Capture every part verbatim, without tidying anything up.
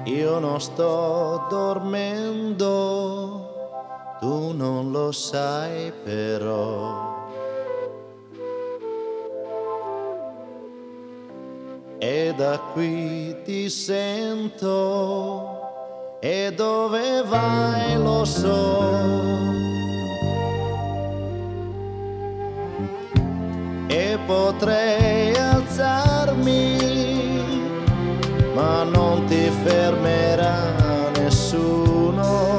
Io non sto dormendo, tu non lo sai però. E da qui ti sento, e dove vai lo so. E potrei alzarmi, ma non ti fermerà nessuno.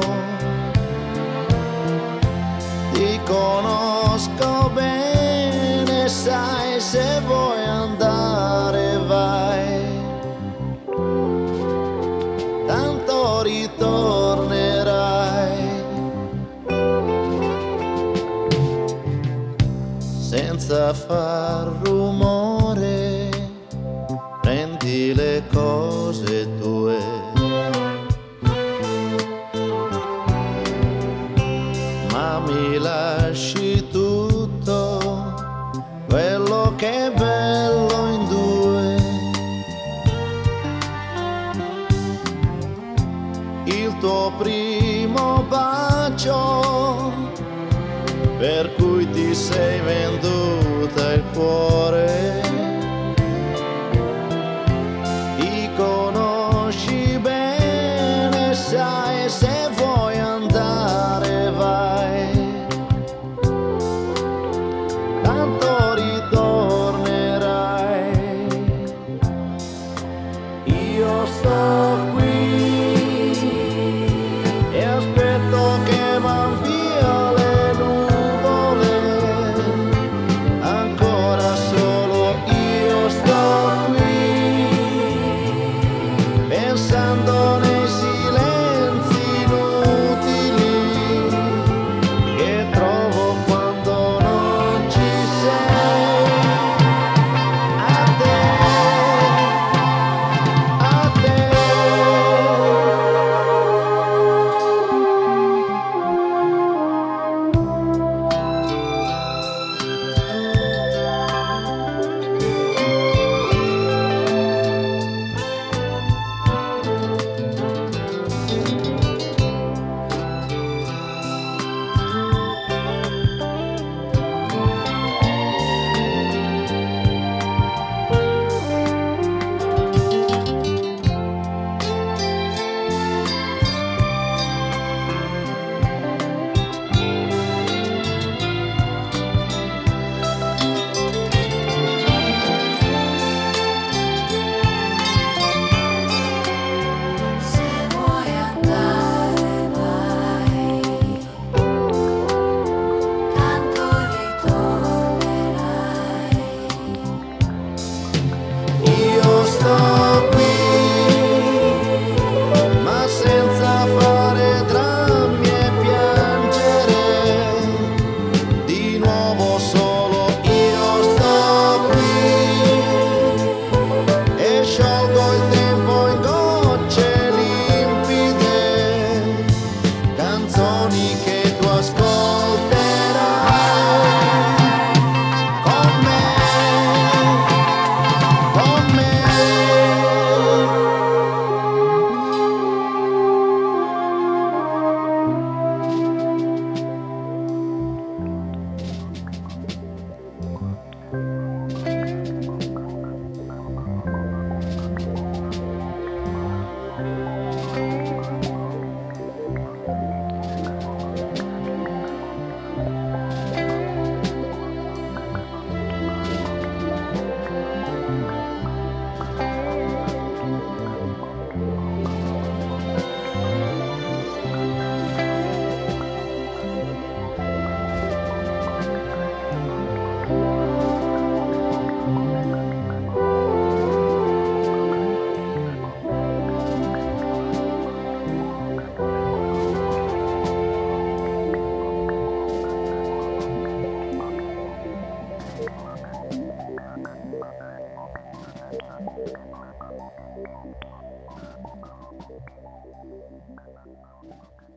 Ti conosco bene, sai, se vuoi andare vai, tanto ritornerai. Senza far rumore, prendi le cose tue, ma mi lasci tutto quello che è bello in due. Il tuo primo bacio, per cui ti sei venduta il cuore. Ti conosci bene, sai, se vuoi andare vai, tanto ritornerai. Io sto qui e aspetto che van via le nuvole, ancora solo io sto qui, pensando nei silenzi inutili che trovo quando non ci sei. A te, a te. Che tu ascolterai con me, con me. Thank you.